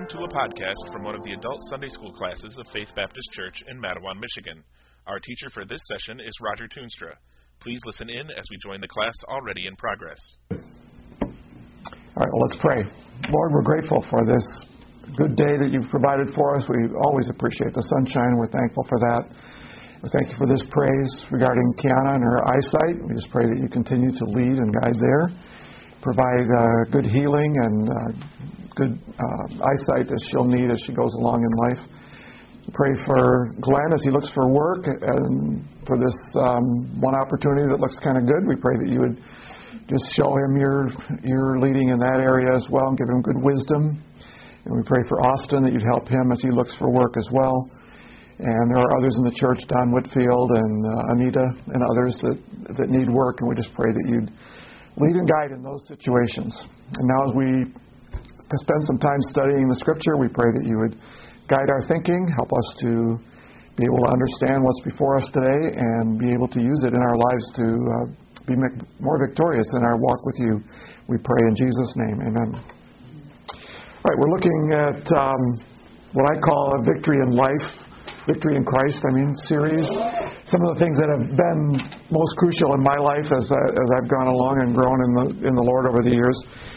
to a podcast from one of the adult Sunday school classes of Faith Baptist Church in Mattawan, Michigan. Our teacher for this session is Roger Toonstra. Please listen in as we join the class already in progress. All right, well, let's pray. Lord, we're grateful for this good day that you've provided for us. We always appreciate the sunshine. We're thankful for that. We thank you for this praise regarding Kiana and her eyesight. We just pray that you continue to lead and guide there. Provide good healing and good eyesight that she'll need as she goes along in life. Pray for Glenn as he looks for work and for this one opportunity that looks kind of good. We pray that you would just show him your leading in that area as well and give him good wisdom. And we pray for Austin that you'd help him as he looks for work as well. And there are others in the church, Don Whitfield and Anita and others that need work, and we just pray that you'd lead and guide in those situations. And now as we spend some time studying the Scripture, we pray that you would guide our thinking, help us to be able to understand what's before us today and be able to use it in our lives to be more victorious in our walk with you. We pray in Jesus' name. Amen. All right, we're looking at what I call a Victory in Life, Victory in Christ, series. Some of the things that have been most crucial in my life as I've gone along and grown in the Lord over the years.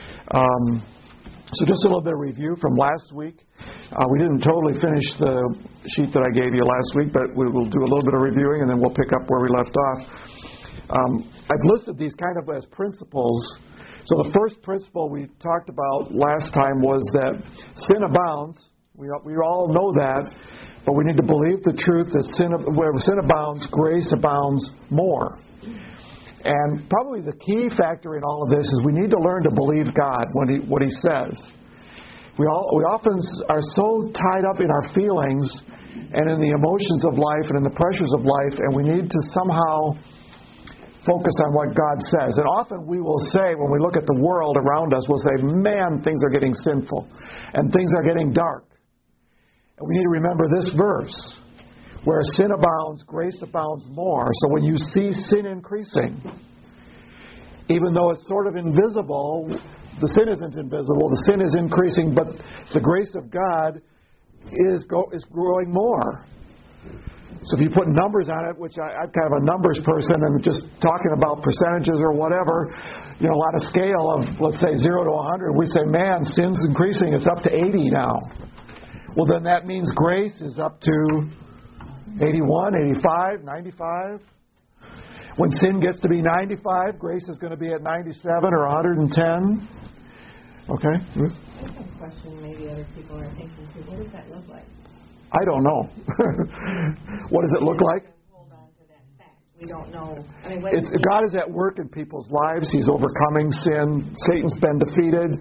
So just a little bit of review from last week. We didn't totally finish the sheet that I gave you last week, but we will do a little bit of reviewing and then we'll pick up where we left off. I've listed these kind of as principles. So the first principle we talked about last time was that sin abounds. We all know that, but we need to believe the truth that where sin abounds, grace abounds more. And probably the key factor in all of this is we need to learn to believe God what He says. We often are so tied up in our feelings and in the emotions of life and in the pressures of life, and we need to somehow focus on what God says. And often we will say, when we look at the world around us, we'll say, man, things are getting sinful and things are getting dark. And we need to remember this verse, where sin abounds, grace abounds more. So when you see sin increasing, even though it's sort of invisible, the sin isn't invisible, the sin is increasing, but the grace of God is growing more. So if you put numbers on it, which I'm kind of a numbers person and just talking about percentages or whatever, a lot of scale of, let's say, 0 to 100, we say, man, sin's increasing, it's up to 80 now. Well, then that means grace is up to 81, 85, 95. When sin gets to be 95, grace is going to be at 97 or 110. Okay? That's a question maybe other people are thinking too. What does that look like? I don't know. What does it look like? Hold on to that fact. We don't know. God is at work in people's lives. He's overcoming sin. Satan's been defeated.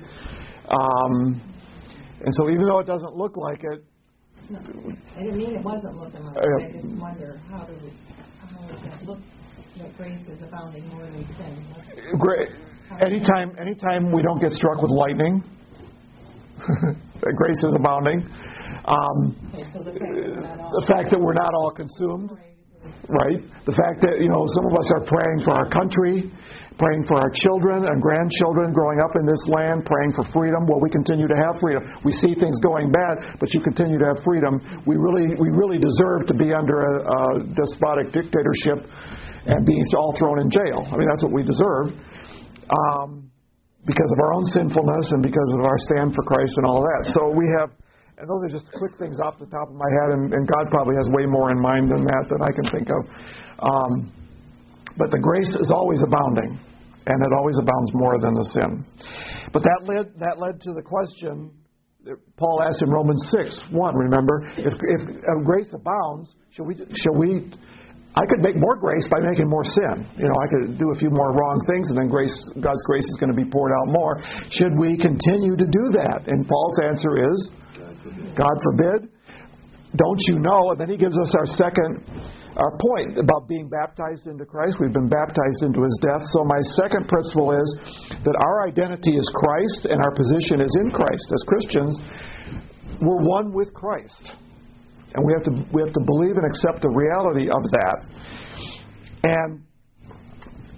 And so even though it doesn't look like it... No, I didn't mean it wasn't looking like it. I just wonder how does that look that grace is abounding more than sin? Anytime we don't get struck with lightning, grace is abounding. So the fact that we're not all consumed, right? The fact that, some of us are praying for our country, praying for our children and grandchildren growing up in this land, praying for freedom. Well, we continue to have freedom. We see things going bad, but you continue to have freedom. We really deserve to be under a despotic dictatorship and being all thrown in jail. That's what we deserve. Because of our own sinfulness and because of our stand for Christ and all that. So we have, and those are just quick things off the top of my head, and God probably has way more in mind than that I can think of. But the grace is always abounding, and it always abounds more than the sin. But that led to the question that Paul asked in Romans 6:1. Remember, if grace abounds, shall we? I could make more grace by making more sin. I could do a few more wrong things, and then God's grace is going to be poured out more. Should we continue to do that? And Paul's answer is, God forbid. Don't you know? And then he gives us our point about being baptized into Christ. We've been baptized into His death. So my second principle is that our identity is Christ and our position is in Christ. As Christians, we're one with Christ. And we have to believe and accept the reality of that. And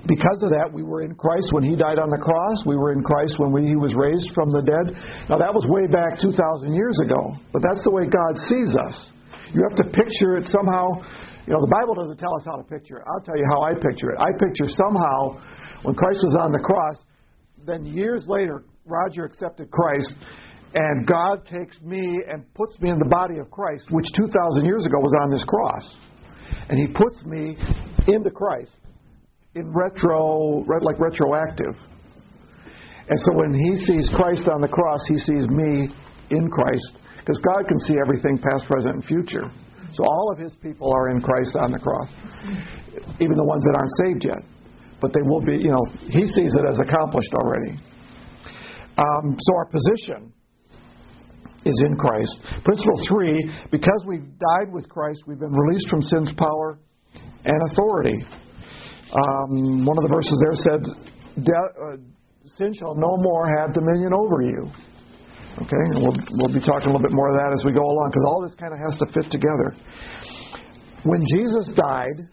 because of that, we were in Christ when He died on the cross. We were in Christ when He was raised from the dead. Now, that was way back 2,000 years ago, but that's the way God sees us. You have to picture it somehow. The Bible doesn't tell us how to picture it. I'll tell you how I picture it. I picture somehow when Christ was on the cross, then years later, Roger accepted Christ, and God takes me and puts me in the body of Christ, which 2,000 years ago was on this cross. And He puts me into Christ in retroactive. And so when He sees Christ on the cross, He sees me in Christ. Because God can see everything past, present, and future. So all of His people are in Christ on the cross. Even the ones that aren't saved yet. But they will be, He sees it as accomplished already. So our position is in Christ. Principle 3, because we've died with Christ, we've been released from sin's power and authority. One of the verses there said, sin shall no more have dominion over you. Okay, and we'll be talking a little bit more of that as we go along, because all this kind of has to fit together. When Jesus died,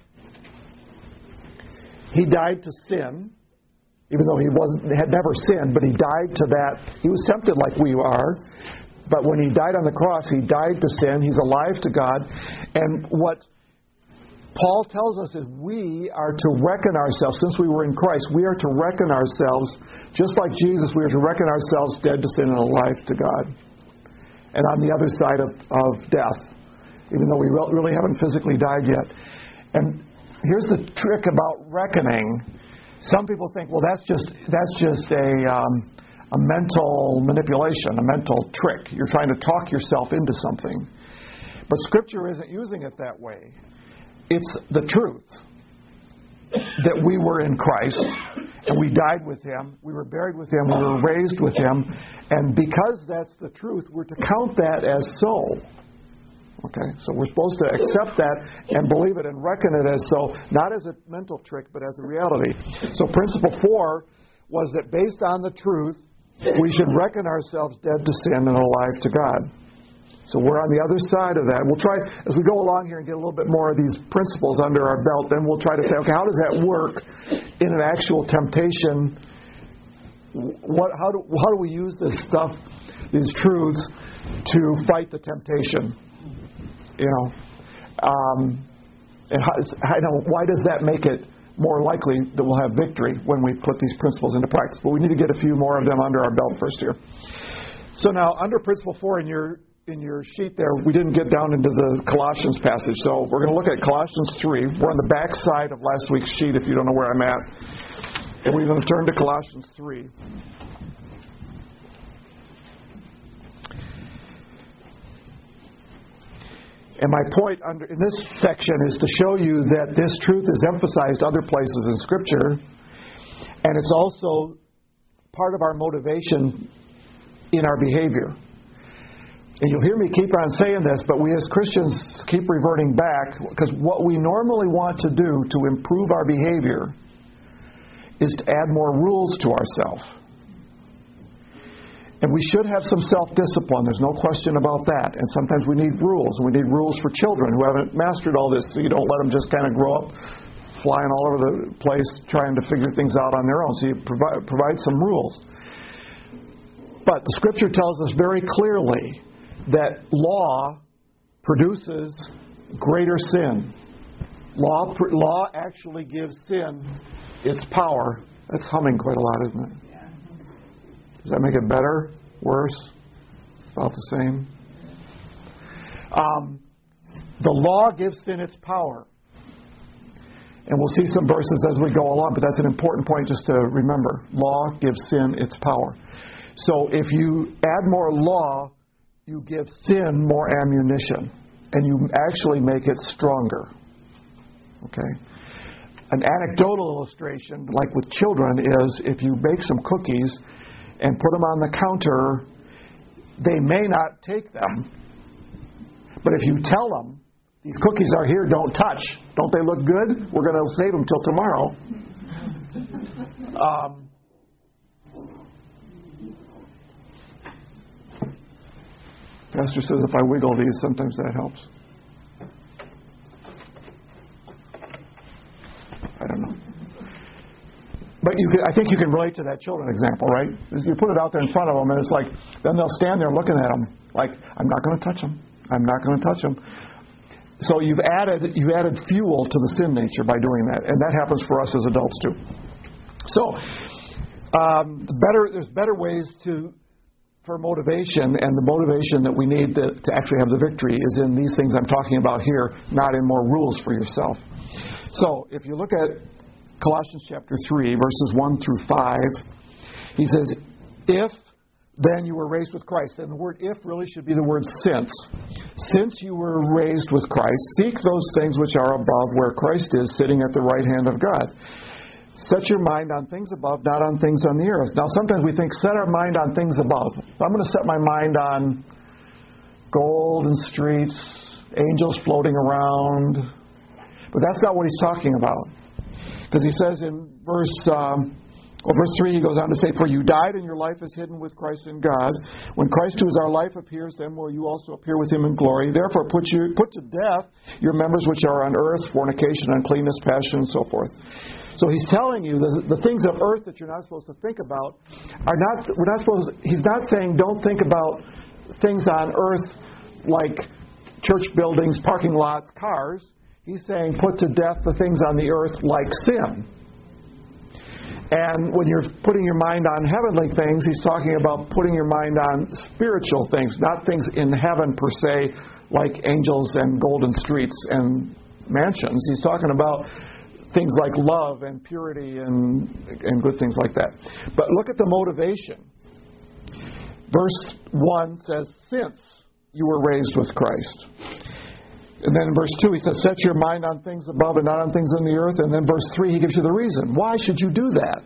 He died to sin, even though He had never sinned, but He died to that. He was tempted like we are, but when He died on the cross, He died to sin. He's alive to God. And what Paul tells us is we are to reckon ourselves, since we were in Christ, we are to reckon ourselves, just like Jesus, we are to reckon ourselves dead to sin and alive to God. And on the other side of death, even though we really haven't physically died yet. And here's the trick about reckoning. Some people think, well, that's just a mental manipulation, a mental trick. You're trying to talk yourself into something. But Scripture isn't using it that way. It's the truth that we were in Christ and we died with Him, we were buried with Him, we were raised with Him, and because that's the truth, we're to count that as so. Okay? So we're supposed to accept that and believe it and reckon it as so, not as a mental trick, but as a reality. So principle 4 was that based on the truth, we should reckon ourselves dead to sin and alive to God. So we're on the other side of that. We'll try, as we go along here and get a little bit more of these principles under our belt, then we'll try to say, okay, how does that work in an actual temptation? How do we use this stuff, these truths, to fight the temptation? And why does that make it more likely that we'll have victory when we put these principles into practice? But we need to get a few more of them under our belt first here. So now, under principle 4 in your sheet there, we didn't get down into the Colossians passage. So we're going to look at Colossians 3. We're on the back side of last week's sheet if you don't know where I'm at. And we're going to turn to Colossians 3. And my point in this section is to show you that this truth is emphasized other places in Scripture. And it's also part of our motivation in our behavior. And you'll hear me keep on saying this, but we as Christians keep reverting back, because what we normally want to do to improve our behavior is to add more rules to ourselves. And we should have some self-discipline. There's no question about that. And sometimes we need rules. And we need rules for children who haven't mastered all this, so you don't let them just kind of grow up flying all over the place trying to figure things out on their own. So you provide some rules. But the Scripture tells us very clearly that law produces greater sin. Law actually gives sin its power. That's humming quite a lot, isn't it? Yeah. Does that make it better? Worse? About the same? The law gives sin its power. And we'll see some verses as we go along, but that's an important point just to remember. Law gives sin its power. So if you add more law, you give sin more ammunition, and you actually make it stronger. Okay? An anecdotal illustration, like with children, is if you bake some cookies and put them on the counter, they may not take them. But if you tell them, these cookies are here, don't touch. Don't they look good? We're going to save them till tomorrow. Pastor says if I wiggle these, sometimes that helps. I don't know. But I think you can relate to that children example, right? You put it out there in front of them, and it's like, then they'll stand there looking at them like, I'm not going to touch them. I'm not going to touch them. So you've added fuel to the sin nature by doing that, and that happens for us as adults too. So there's better ways for motivation, and the motivation that we need to actually have the victory is in these things I'm talking about here, not in more rules for yourself. So if you look at Colossians chapter 3, verses 1 through 5, he says, if then you were raised with Christ. And the word if really should be the word since. Since you were raised with Christ, seek those things which are above where Christ is, sitting at the right hand of God. Set your mind on things above, not on things on the earth. Now, sometimes we think, set our mind on things above. I'm going to set my mind on golden streets, angels floating around. But that's not what he's talking about. Because he says in verse 3, he goes on to say, for you died and your life is hidden with Christ in God. When Christ, who is our life, appears, then will you also appear with him in glory. Therefore put to death your members which are on earth, fornication, uncleanness, passion, and so forth. So he's telling you the things of earth that you're not supposed to think about he's not saying don't think about things on earth like church buildings, parking lots, cars. He's saying put to death the things on the earth like sin. And when you're putting your mind on heavenly things, he's talking about putting your mind on spiritual things, not things in heaven per se, like angels and golden streets and mansions. He's talking about things like love and purity and good things like that. But look at the motivation. Verse 1 says, since you were raised with Christ. And then in verse 2 he says, set your mind on things above and not on things on the earth. And then verse 3 he gives you the reason. Why should you do that?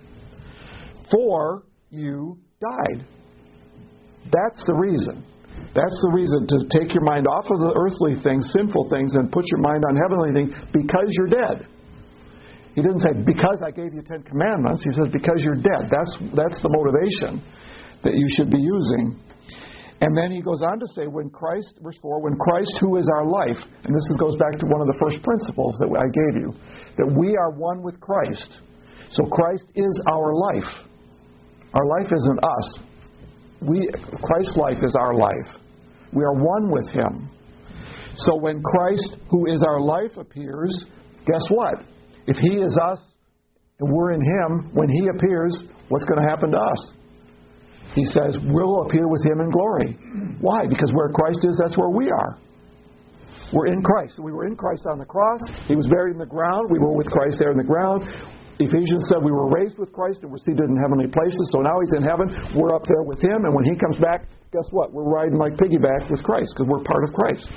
For you died. That's the reason. That's the reason to take your mind off of the earthly things, sinful things, and put your mind on heavenly things because you're dead. He didn't say, because I gave you 10 commandments. He says, because you're dead. That's the motivation that you should be using. And then he goes on to say, when Christ, verse 4, when Christ, who is our life, and this goes back to one of the first principles that I gave you, that we are one with Christ. So Christ is our life. Our life isn't us. Christ's life is our life. We are one with him. So when Christ, who is our life, appears, guess what? If he is us and we're in him, when he appears, what's going to happen to us? He says, we'll appear with him in glory. Why? Because where Christ is, that's where we are. We're in Christ. We were in Christ on the cross. He was buried in the ground. We were with Christ there in the ground. Ephesians said we were raised with Christ and we're seated in heavenly places. So now he's in heaven. We're up there with him. And when he comes back, guess what? We're riding like piggyback with Christ because we're part of Christ.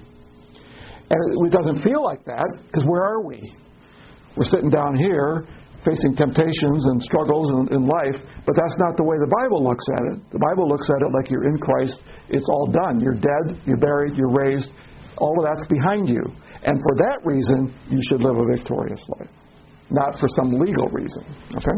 And it doesn't feel like that because where are we? We're sitting down here facing temptations and struggles in life, but that's not the way the Bible looks at it. The Bible looks at it like you're in Christ. It's all done. You're dead, you're buried, you're raised. All of that's behind you. And for that reason, you should live a victorious life. Not for some legal reason. Okay?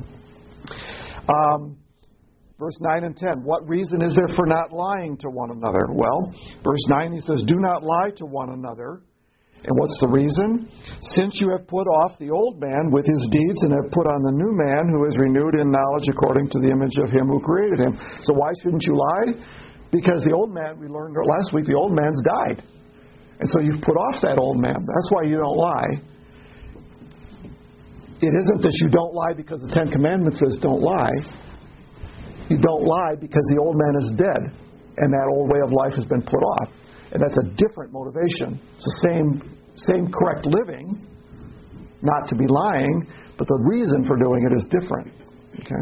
Verse 9 and 10. What reason is there for not lying to one another? Well, verse 9 he says, do not lie to one another. And what's the reason? Since you have put off the old man with his deeds and have put on the new man who is renewed in knowledge according to the image of him who created him. So why shouldn't you lie? Because the old man, we learned last week, the old man's died. And so you've put off that old man. That's why you don't lie. It isn't that you don't lie because the Ten Commandments says don't lie. You don't lie because the old man is dead and that old way of life has been put off. And that's a different motivation. It's the same correct living, not to be lying, but the reason for doing it is different. Okay?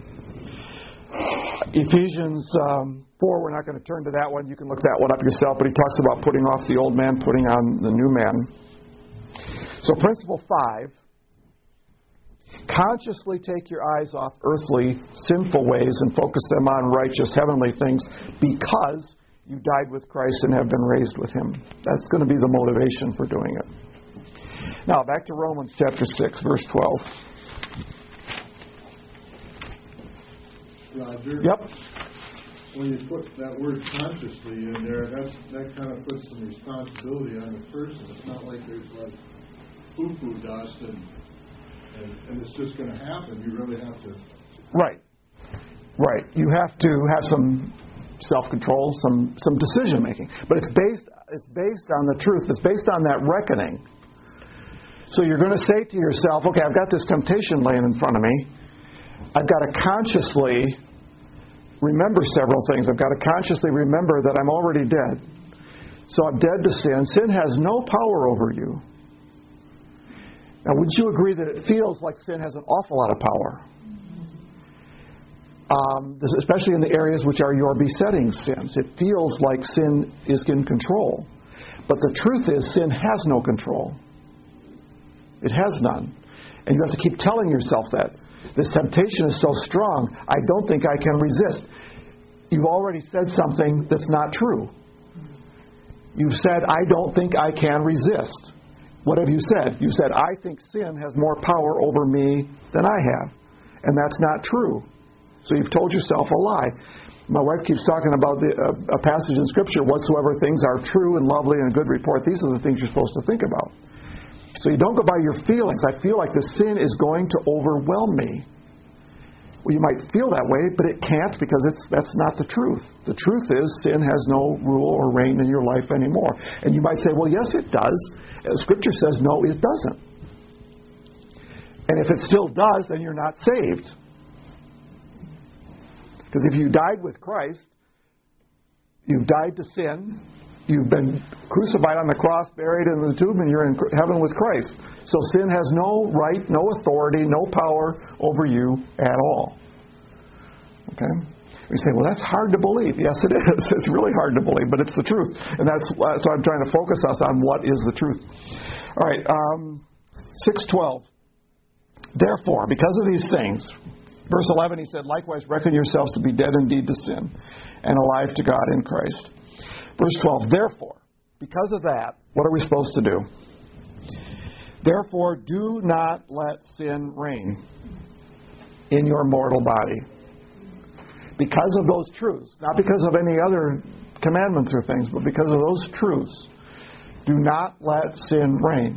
Ephesians 4, we're not going to turn to that one. You can look that one up yourself, but he talks about putting off the old man, putting on the new man. So principle 5, consciously take your eyes off earthly, sinful ways and focus them on righteous, heavenly things because you died with Christ and have been raised with him. That's going to be the motivation for doing it. Now, back to Romans chapter 6, verse 12. Roger? Yep. When you put that word consciously in there, that kind of puts some responsibility on the person. It's not like there's like poo-poo dust and and it's just going to happen. You really have to. Right. You have to have some self-control, some decision-making. But it's based on the truth. It's based on that reckoning. So you're going to say to yourself, okay, I've got this temptation laying in front of me. I've got to consciously remember several things. I've got to consciously remember that I'm already dead. So I'm dead to sin. Sin has no power over you. Now, would you agree that it feels like sin has an awful lot of power? Especially in the areas which are your besetting sins. It feels like sin is in control. But the truth is, sin has no control. It has none. And you have to keep telling yourself that. This temptation is so strong, I don't think I can resist. You've already said something that's not true. You've said, I don't think I can resist. What have you said? You said, I think sin has more power over me than I have. And that's not true. So you've told yourself a lie. My wife keeps talking about a passage in Scripture, whatsoever things are true and lovely and a good report. These are the things you're supposed to think about. So you don't go by your feelings. I feel like the sin is going to overwhelm me. Well, you might feel that way, but it can't, because that's not the truth. The truth is sin has no rule or reign in your life anymore. And you might say, well, yes, it does. Scripture says, no, it doesn't. And if it still does, then you're not saved. Because if you died with Christ, you've died to sin, you've been crucified on the cross, buried in the tomb, and you're in heaven with Christ. So sin has no right, no authority, no power over you at all. Okay? You say, well, that's hard to believe. Yes, it is. It's really hard to believe, but it's the truth. And that's why I'm trying to focus us on what is the truth. All right, 6:12. Therefore, because of these things, verse 11, he said, likewise, reckon yourselves to be dead indeed to sin, and alive to God in Christ. Verse 12, therefore, because of that, what are we supposed to do? Therefore, do not let sin reign in your mortal body. Because of those truths, not because of any other commandments or things, but because of those truths, do not let sin reign.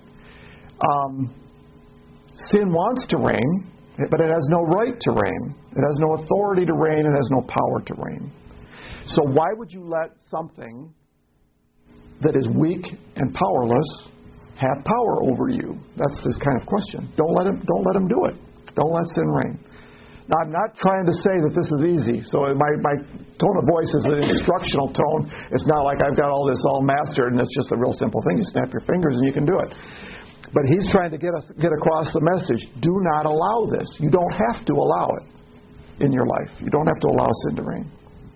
Sin wants to reign, but it has no right to reign. It has no authority to reign. It has no power to reign. So why would you let something that is weak and powerless have power over you? That's this kind of question. Don't let him do it. Don't let sin reign. Now, I'm not trying to say that this is easy. So my tone of voice is an instructional tone. It's not like I've got all this all mastered and it's just a real simple thing. You snap your fingers and you can do it. But he's trying to get across the message. Do not allow this. You don't have to allow it in your life. You don't have to allow sin to reign.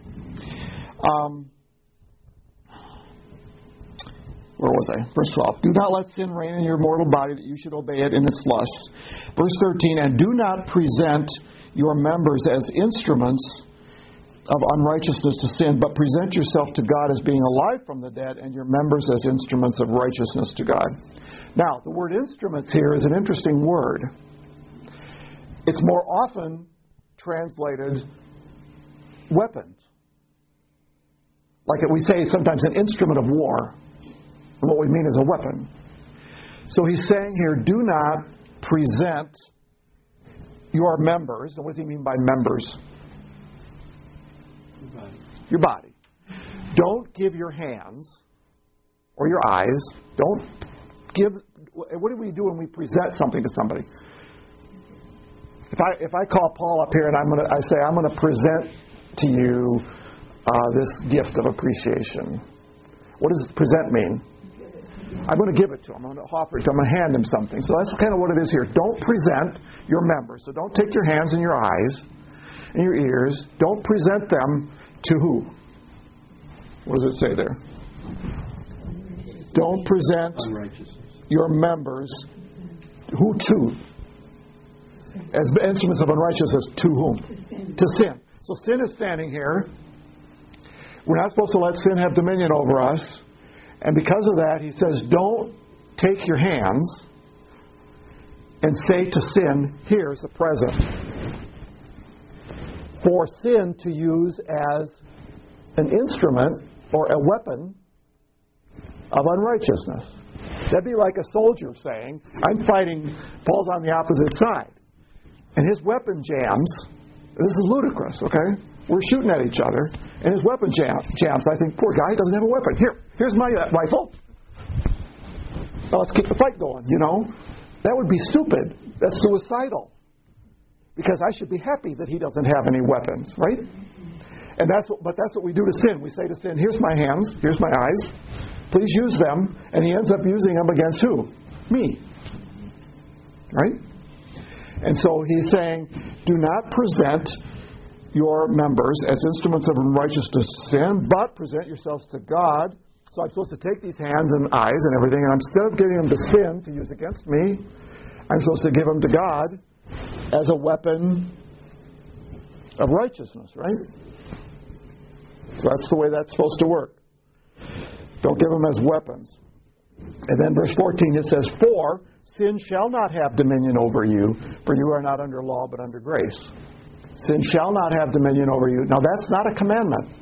Where was I? Verse 12. Do not let sin reign in your mortal body, that you should obey it in its lusts. Verse 13. And do not present your members as instruments of unrighteousness to sin, but present yourself to God as being alive from the dead, and your members as instruments of righteousness to God. Now, the word instruments here is an interesting word. It's more often translated weapons. Like we say sometimes an instrument of war. And what we mean is a weapon. So he's saying here, do not present your members. And what does he mean by members? Your body. Don't give your hands or your eyes. Don't give. What do we do when we present something to somebody? If I call Paul up here and I say I'm going to present to you this gift of appreciation. What does present mean? I'm going to give it to him. I'm going to offer it to him. I'm going to hand him something. So that's kind of what it is here. Don't present your members. So don't take your hands and your eyes and your ears. Don't present them to who? What does it say there? Don't present your members. Who to? As instruments of unrighteousness. To whom? To sin. So sin is standing here. We're not supposed to let sin have dominion over us. And because of that, he says, don't take your hands and say to sin, here's the present. For sin to use as an instrument or a weapon of unrighteousness. That'd be like a soldier saying, I'm fighting, Paul's on the opposite side. And his weapon jams. This is ludicrous, okay? We're shooting at each other, and his weapon jams. I think, poor guy, doesn't have a weapon. Here's my rifle. Well, let's keep the fight going, That would be stupid. That's suicidal. Because I should be happy that he doesn't have any weapons, right? And that's what we do to sin. We say to sin, here's my hands, here's my eyes, please use them. And he ends up using them against who? Me. Right? And so he's saying, do not present your members as instruments of unrighteousness to sin, but present yourselves to God. So I'm supposed to take these hands and eyes and everything, and instead of giving them to sin to use against me, I'm supposed to give them to God as a weapon of righteousness, right? So that's the way that's supposed to work. Don't give them as weapons. And then verse 14, it says, for sin shall not have dominion over you, for you are not under law but under grace. Sin shall not have dominion over you. Now that's not a commandment.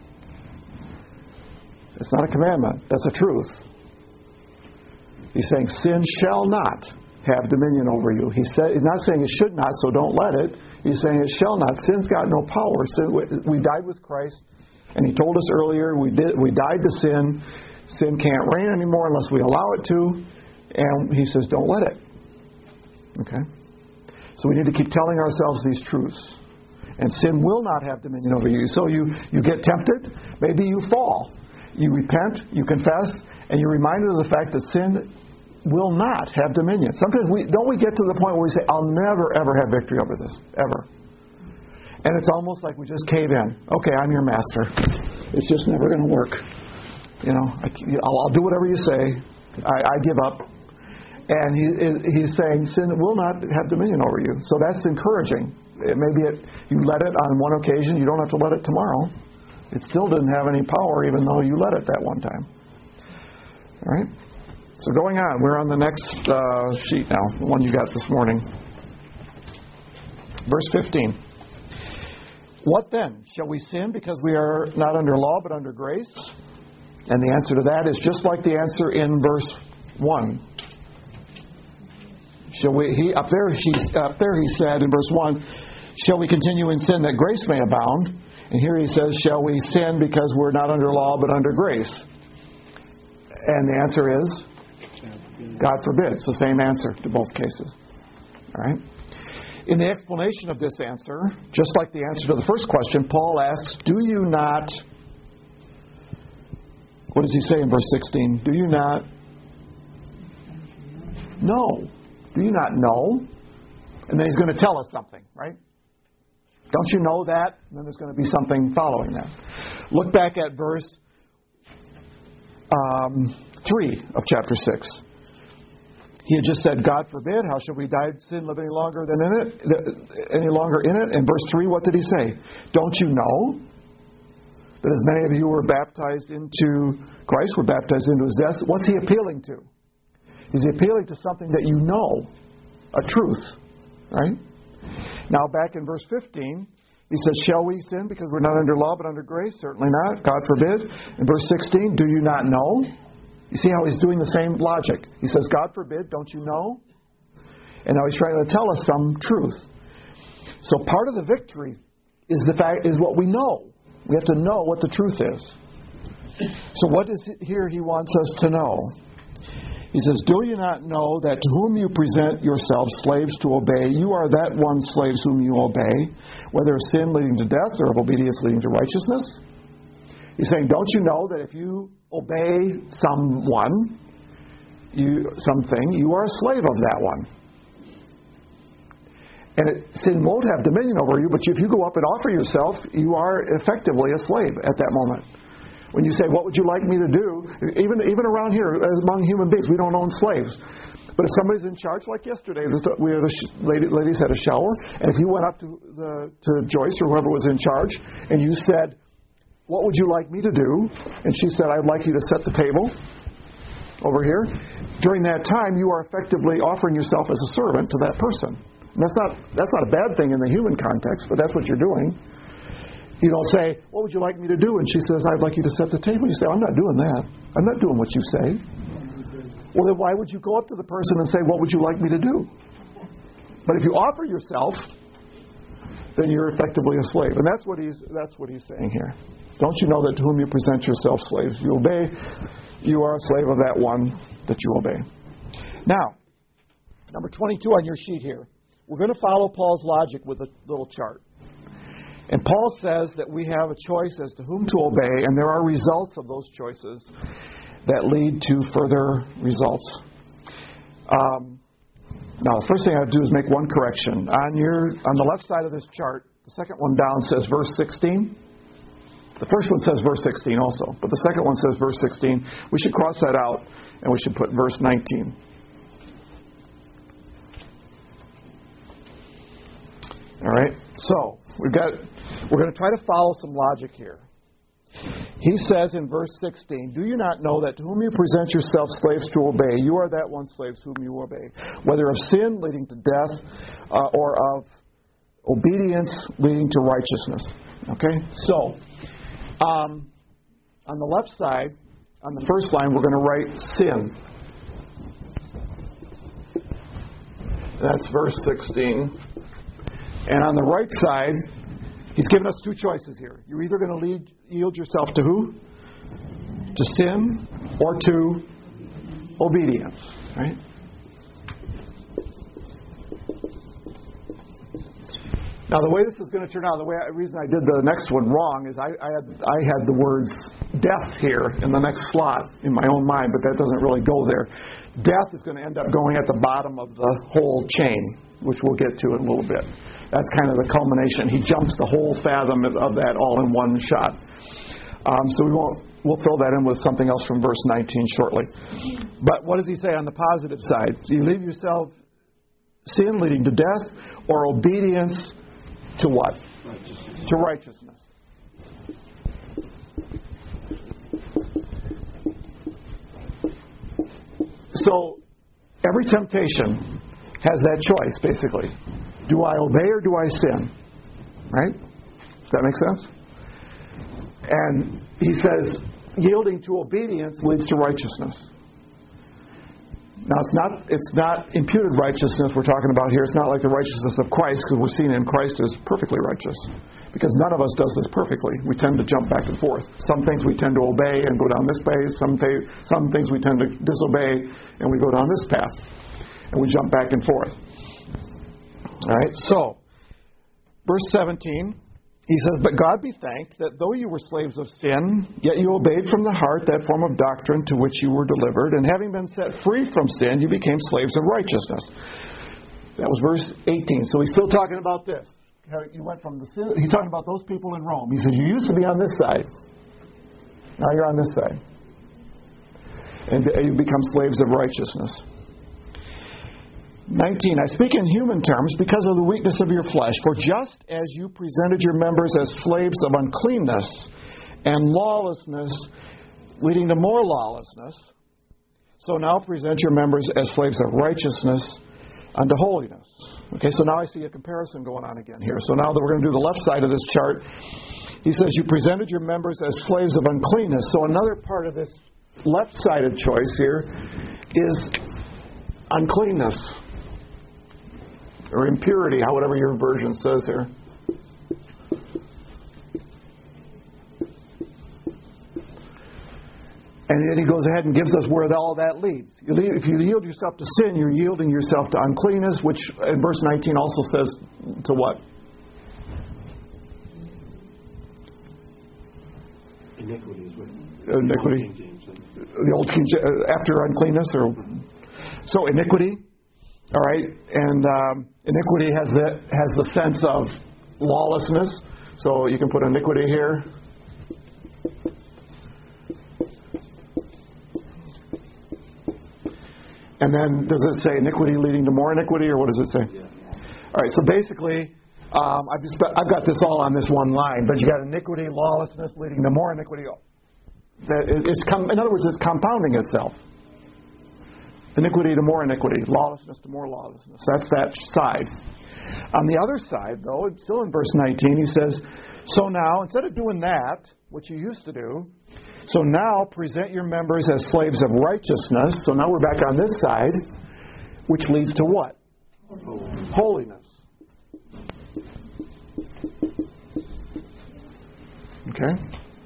It's not a commandment. That's a truth. He's saying sin shall not have dominion over you. He's not saying it should not, so don't let it. He's saying it shall not. Sin's got no power. We died with Christ, and he told us earlier we died to sin. Sin can't reign anymore unless we allow it to. And he says, don't let it. Okay? So we need to keep telling ourselves these truths. And sin will not have dominion over you. So you get tempted. Maybe you fall. You repent, you confess, and you're reminded of the fact that sin will not have dominion. Sometimes we get to the point where we say, I'll never, ever have victory over this. Ever. And it's almost like we just cave in. Okay, I'm your master. It's just never going to work. I'll do whatever you say. I give up. And he's saying sin will not have dominion over you. So that's encouraging. You let it on one occasion. You don't have to let it tomorrow. It still didn't have any power even though you let it that one time. All right? So going on. We're on the next sheet now, the one you got this morning. Verse 15. What then? Shall we sin because we are not under law but under grace? And the answer to that is just like the answer in verse 1. Up there he said in verse 1, shall we continue in sin that grace may abound? And here he says, shall we sin because we're not under law but under grace? And the answer is, God forbid. It's the same answer to both cases. All right? In the explanation of this answer, just like the answer to the first question, Paul asks, do you not... What does he say in verse 16? Do you not know? Do you not know? And then he's going to tell us something, right? Don't you know that? And then there's going to be something following that. Look back at verse 3 of chapter 6. He had just said, God forbid, how shall we die in sin, live any longer in it? And verse 3, what did he say? Don't you know that as many of you were baptized into Christ, were baptized into his death? What's he appealing to? He's appealing to something that you know, a truth, right? Now back in verse 15, he says, shall we sin because we're not under law but under grace? Certainly not, God forbid. In verse 16, do you not know? You see how he's doing the same logic. He says, God forbid, don't you know? And now he's trying to tell us some truth. So part of the victory is what we know. We have to know what the truth is. So what is it here he wants us to know? He says, do you not know that to whom you present yourselves slaves to obey, you are that one slaves whom you obey, whether of sin leading to death or of obedience leading to righteousness? He's saying, don't you know that if you obey something, you are a slave of that one? And sin won't have dominion over you, but if you go up and offer yourself, you are effectively a slave at that moment. When you say, what would you like me to do? Even around here, among human beings, we don't own slaves. But if somebody's in charge, like yesterday, we had ladies had a shower, and if you went up to Joyce or whoever was in charge, and you said, what would you like me to do? And she said, I'd like you to set the table over here. During that time, you are effectively offering yourself as a servant to that person. And that's not a bad thing in the human context, but that's what you're doing. You don't say, what would you like me to do? And she says, I'd like you to set the table. You say, I'm not doing that. I'm not doing what you say. Well, then why would you go up to the person and say, what would you like me to do? But if you offer yourself, then you're effectively a slave. And that's what he's saying here. Don't you know that to whom you present yourselves slaves, you obey, you are a slave of that one that you obey. Now, number 22 on your sheet here. We're going to follow Paul's logic with a little chart. And Paul says that we have a choice as to whom to obey, and there are results of those choices that lead to further results. Now, the first thing I have to do is make one correction. On the left side of this chart, the second one down says verse 16. The first one says verse 16 also, but the second one says verse 16. We should cross that out, and we should put verse 19. All right? So, we're going to try to follow some logic here. He says in verse 16, do you not know that to whom you present yourselves slaves to obey, you are that one slaves whom you obey, whether of sin leading to death or of obedience leading to righteousness. Okay? So, on the left side, on the first line, we're going to write sin. That's verse 16. And on the right side, he's given us two choices here. You're either going to yield yourself to who? To sin or to obedience. Right? Now, the way this is going to turn out, the reason I did the next one wrong is I had the words death here in the next slot in my own mind, but that doesn't really go there. Death is going to end up going at the bottom of the whole chain, which we'll get to in a little bit. That's kind of the culmination. He jumps the whole fathom of that all in one shot. So we'll fill that in with something else from verse 19 shortly. But what does he say on the positive side? Do you leave yourself sin leading to death or obedience to what? To righteousness. So every temptation has that choice, basically. Do I obey or do I sin? Right? Does that make sense? And he says, yielding to obedience leads to righteousness. Now, it's not imputed righteousness we're talking about here. It's not like the righteousness of Christ, because we're seen in Christ as perfectly righteous. Because none of us does this perfectly. We tend to jump back and forth. Some things we tend to obey and go down this path. Some things we tend to disobey and we go down this path. And we jump back and forth. All right, so, verse 17, he says, but God be thanked that though you were slaves of sin, yet you obeyed from the heart that form of doctrine to which you were delivered, and having been set free from sin, you became slaves of righteousness. That was verse 18. So he's still talking about this. You went from the sin. He's talking about those people in Rome. He said, you used to be on this side. Now you're on this side. And you become slaves of righteousness. 19, I speak in human terms because of the weakness of your flesh. For just as you presented your members as slaves of uncleanness and lawlessness, leading to more lawlessness, so now present your members as slaves of righteousness unto holiness. Okay, so now I see a comparison going on again here. So now that we're going to do the left side of this chart, he says you presented your members as slaves of uncleanness. So another part of this left-sided choice here is uncleanness. Or impurity, whatever your version says here. And then he goes ahead and gives us where all that leads. If you yield yourself to sin, you're yielding yourself to uncleanness, which in verse 19 also says to what? Iniquity is what? Iniquity. The old King James, after uncleanness, or so iniquity. All right, and iniquity has the sense of lawlessness. So you can put iniquity here. And then does it say iniquity leading to more iniquity, or what does it say? Yeah. All right, so basically, I've got this all on this one line, but you got iniquity, lawlessness leading to more iniquity. In other words, it's compounding itself. Iniquity to more iniquity, lawlessness to more lawlessness. That's that side. On the other side, though, still in verse 19, he says, so now, instead of doing that, what you used to do, So now present your members as slaves of righteousness. So now we're back on this side, which leads to what? Holiness. Okay?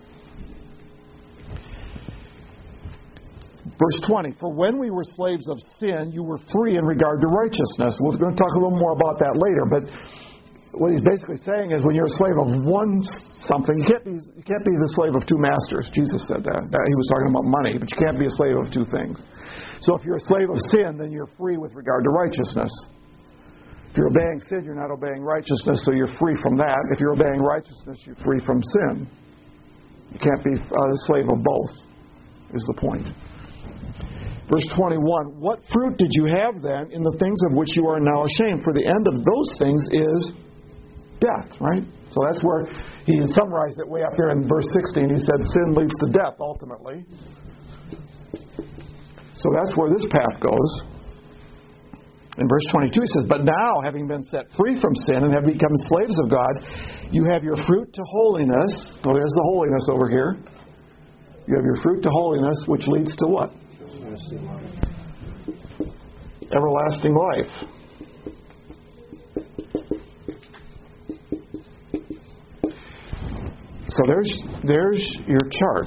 Verse 20, for when we were slaves of sin, you were free in regard to righteousness. We're going to talk a little more about that later, but what he's basically saying is when you're a slave of one something, you can't be the slave of two masters. Jesus said that. He was talking about money, but you can't be a slave of two things. So if you're a slave of sin, then you're free with regard to righteousness. If you're obeying sin, you're not obeying righteousness, so you're free from that. If you're obeying righteousness, you're free from sin. You can't be a slave of both, is the point. Verse 21, what fruit did you have then in the things of which you are now ashamed? For the end of those things is death, right? So that's where he summarized it way up there in verse 16. He said sin leads to death ultimately. So that's where this path goes. In verse 22 he says, but now having been set free from sin and have become slaves of God, you have your fruit to holiness. Well, there's the holiness over here. You have your fruit to holiness, which leads to what? Everlasting life. So there's your chart.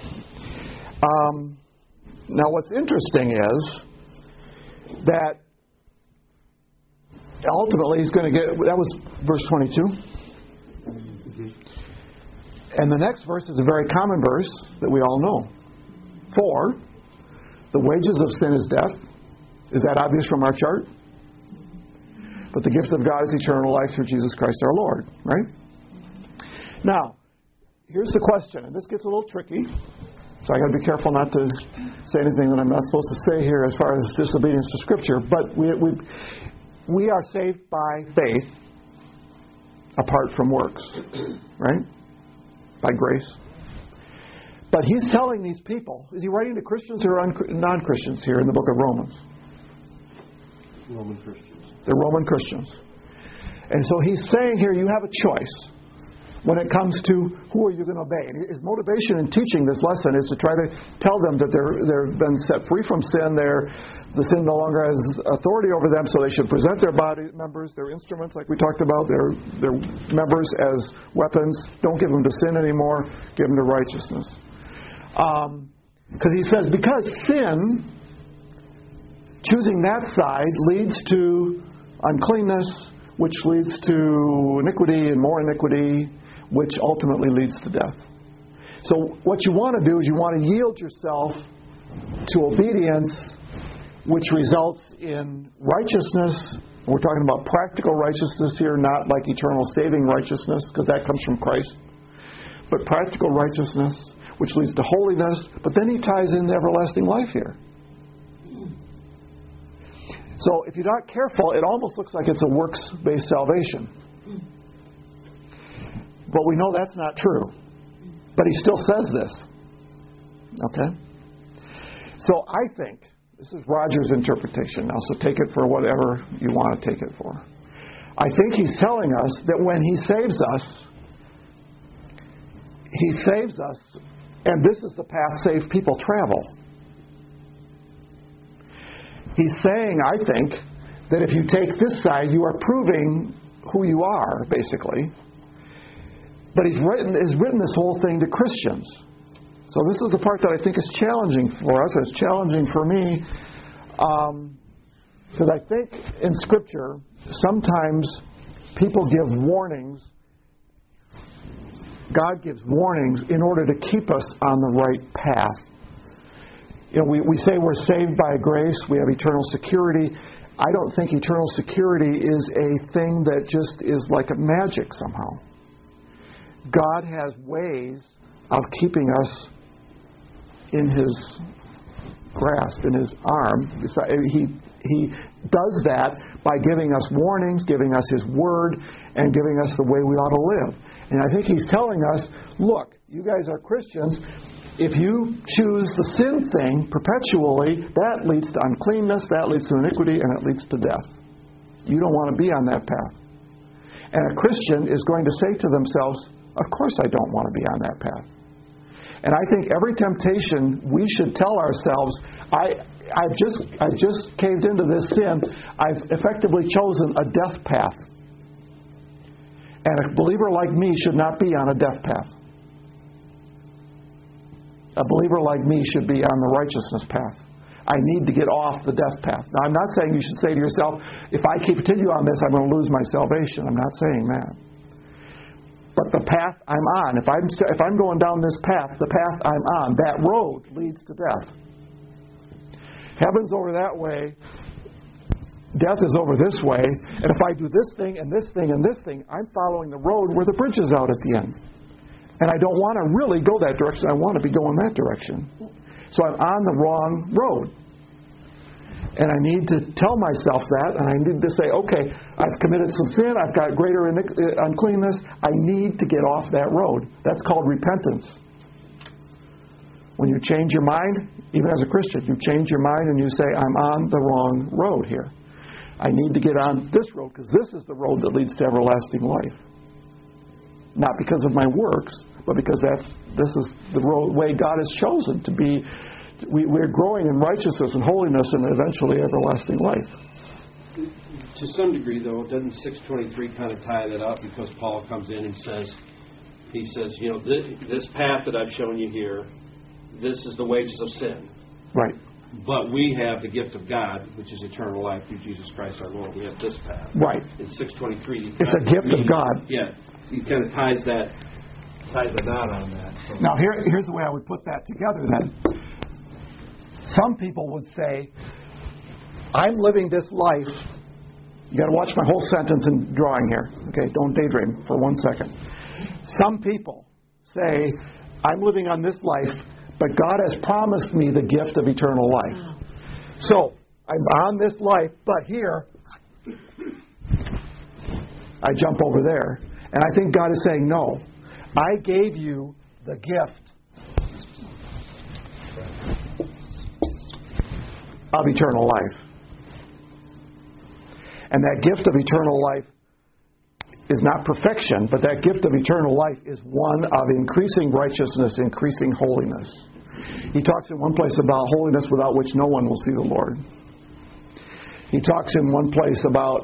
Now what's interesting is that ultimately he's going to get, that was verse 22. And the next verse is a very common verse that we all know. For the wages of sin is death. Is that obvious from our chart? But the gift of God is eternal life through Jesus Christ our Lord. Right? Now, here's the question, and this gets a little tricky, so I got to be careful not to say anything that I'm not supposed to say here as far as disobedience to Scripture. But we are saved by faith apart from works, right? By grace. But he's telling these people, is he writing to Christians or non-Christians here in the book of Romans? Roman Christians. They're Roman Christians. And so he's saying here, you have a choice when it comes to who are you going to obey. And his motivation in teaching this lesson is to try to tell them that they've been set free from sin. The sin no longer has authority over them, so they should present their body members, their instruments, like we talked about, their members as weapons. Don't give them to sin anymore. Give them to righteousness. Because he says, because sin, choosing that side, leads to uncleanness, which leads to iniquity and more iniquity, which ultimately leads to death. So what you want to do is you want to yield yourself to obedience, which results in righteousness. We're talking about practical righteousness here, not like eternal saving righteousness, because that comes from Christ. But practical righteousness, which leads to holiness. But then he ties in the everlasting life here. So if you're not careful, it almost looks like it's a works-based salvation. But we know that's not true. But he still says this. Okay? So I think, this is Roger's interpretation now, so take it for whatever you want to take it for. I think he's telling us that when he saves us, and this is the path saved people travel. He's saying, I think, that if you take this side, you are proving who you are, basically. But he's written this whole thing to Christians. So this is the part that I think is challenging for us. It's challenging for me. Because I think in Scripture, sometimes people give warnings. God gives warnings in order to keep us on the right path. You know, we say we're saved by grace, we have eternal security. I don't think eternal security is a thing that just is like a magic somehow. God has ways of keeping us in His grasp, in His arm. He does that by giving us warnings, giving us His Word, and giving us the way we ought to live. And I think He's telling us, look, you guys are Christians. If you choose the sin thing perpetually, that leads to uncleanness, that leads to iniquity, and it leads to death. You don't want to be on that path. And a Christian is going to say to themselves, of course I don't want to be on that path. And I think every temptation we should tell ourselves, I've just caved into this sin. I've effectively chosen a death path. And a believer like me should not be on a death path. A believer like me should be on the righteousness path. I need to get off the death path. Now, I'm not saying you should say to yourself, if I continue on this, I'm going to lose my salvation. I'm not saying that. But the path I'm on, if I'm going down this path, the path I'm on, that road leads to death. Heaven's over that way. Death is over this way. And if I do this thing and this thing and this thing, I'm following the road where the bridge is out at the end. And I don't want to really go that direction. I want to be going that direction. So I'm on the wrong road. And I need to tell myself that, and I need to say, okay, I've committed some sin, I've got greater uncleanness, I need to get off that road. That's called repentance. When you change your mind, even as a Christian, you change your mind and you say, I'm on the wrong road here. I need to get on this road because this is the road that leads to everlasting life. Not because of my works, but because this is the way God has chosen to be. We're growing in righteousness and holiness and eventually everlasting life. To some degree, though, doesn't 623 kind of tie that up? Because Paul comes in and says, this path that I've shown you here, this is the wages of sin. Right. But we have the gift of God, which is eternal life through Jesus Christ our Lord. We have this path. Right. In 623, it's a gift of God. Yeah. He kind of ties the knot on that. So. Now, here's the way I would put that together then. Some people would say, I'm living this life. You got to watch my whole sentence and drawing here. Okay, don't daydream for 1 second. Some people say, I'm living on this life, but God has promised me the gift of eternal life. So, I'm on this life, but here, I jump over there. And I think God is saying, no, I gave you the gift of eternal life. And that gift of eternal life is not perfection, but that gift of eternal life is one of increasing righteousness, increasing holiness. He talks in one place about holiness without which no one will see the Lord. He talks in one place about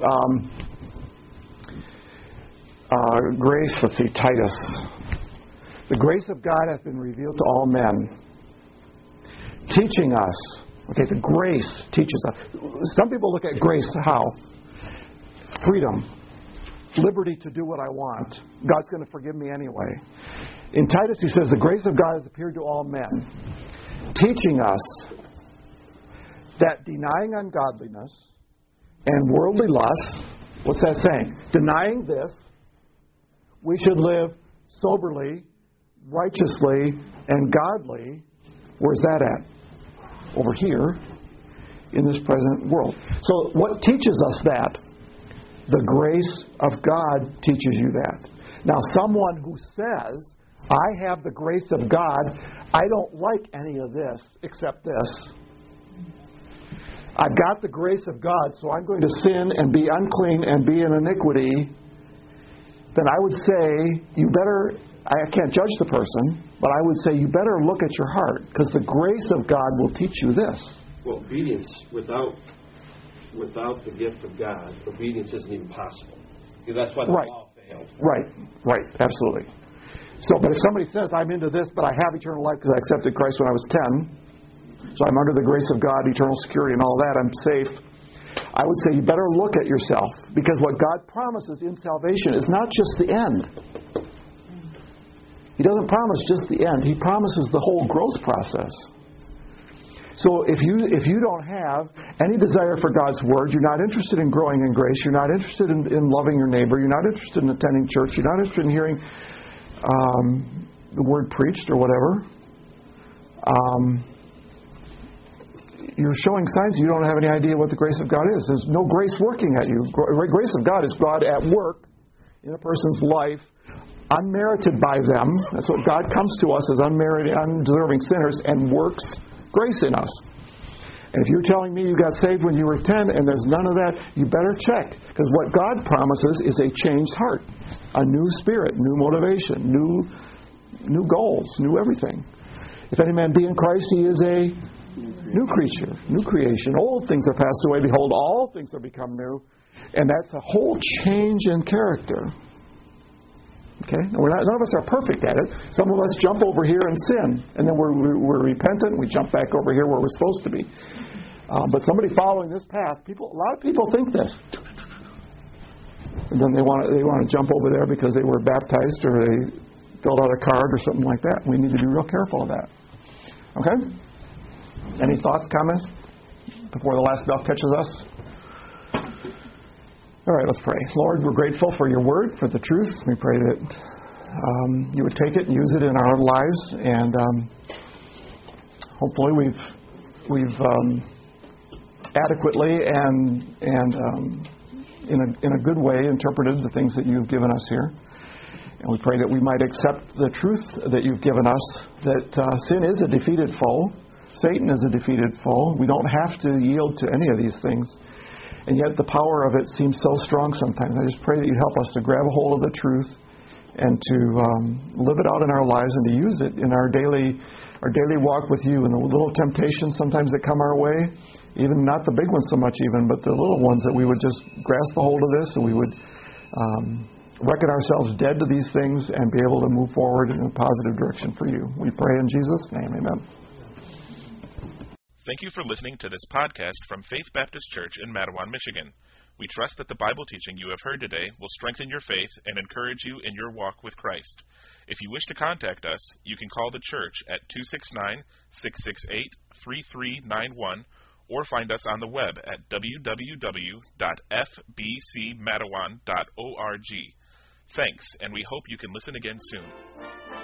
grace. Let's see, Titus. The grace of God hath been revealed to all men, teaching us. Okay, the grace teaches us. Some people look at grace how? Freedom. Liberty to do what I want. God's going to forgive me anyway. In Titus he says, the grace of God has appeared to all men, teaching us that denying ungodliness and worldly lusts, what's that saying? Denying this, we should live soberly, righteously, and godly. Where's that at? Over here in this present world. So what teaches us that? The grace of God teaches you that. Now, someone who says, I have the grace of God, I don't like any of this except this. I've got the grace of God, so I'm going to sin and be unclean and be in iniquity. Then I would say, you better, I can't judge the person, but I would say you better look at your heart, because the grace of God will teach you this. Well, obedience without the gift of God, obedience isn't even possible. That's why the law failed. Right, absolutely. So, but if somebody says, I'm into this, but I have eternal life because I accepted Christ when I was 10, so I'm under the grace of God, eternal security and all that, I'm safe, I would say you better look at yourself, because what God promises in salvation is not just the end. He doesn't promise just the end. He promises the whole growth process. So if you don't have any desire for God's Word, you're not interested in growing in grace, you're not interested in loving your neighbor, you're not interested in attending church, you're not interested in hearing the Word preached or whatever, you're showing signs you don't have any idea what the grace of God is. There's no grace working at you. Grace of God is God at work in a person's life, unmerited by them. That's what God comes to us as unmerited, undeserving sinners and works grace in us. And if you're telling me you got saved when you were 10 and there's none of that, you better check. Because what God promises is a changed heart, a new spirit, new motivation, new goals, new everything. If any man be in Christ, he is a new creature, new creation. Old things are passed away. Behold, all things are become new. And that's a whole change in character. Okay? Now, none of us are perfect at it. Some of us jump over here and sin, and then we're repentant. We jump back over here where we're supposed to be. But somebody following this path, a lot of people think this. And then they want to jump over there because they were baptized or they filled out a card or something like that. We need to be real careful of that. Okay? Any thoughts, comments before the last bell catches us? All right, let's pray. Lord, we're grateful for your word, for the truth. We pray that you would take it and use it in our lives, and hopefully we've adequately and in a good way interpreted the things that you've given us here. And we pray that we might accept the truth that you've given us, that sin is a defeated foe. Satan is a defeated foe. We don't have to yield to any of these things. And yet the power of it seems so strong sometimes. I just pray that you help us to grab a hold of the truth and to live it out in our lives and to use it in our daily walk with you. And the little temptations sometimes that come our way, even not the big ones so much even, but the little ones, that we would just grasp a hold of this and we would reckon ourselves dead to these things and be able to move forward in a positive direction for you. We pray in Jesus' name. Amen. Thank you for listening to this podcast from Faith Baptist Church in Matawan, Michigan. We trust that the Bible teaching you have heard today will strengthen your faith and encourage you in your walk with Christ. If you wish to contact us, you can call the church at 269-668-3391 or find us on the web at www.fbcmatawan.org. Thanks, and we hope you can listen again soon.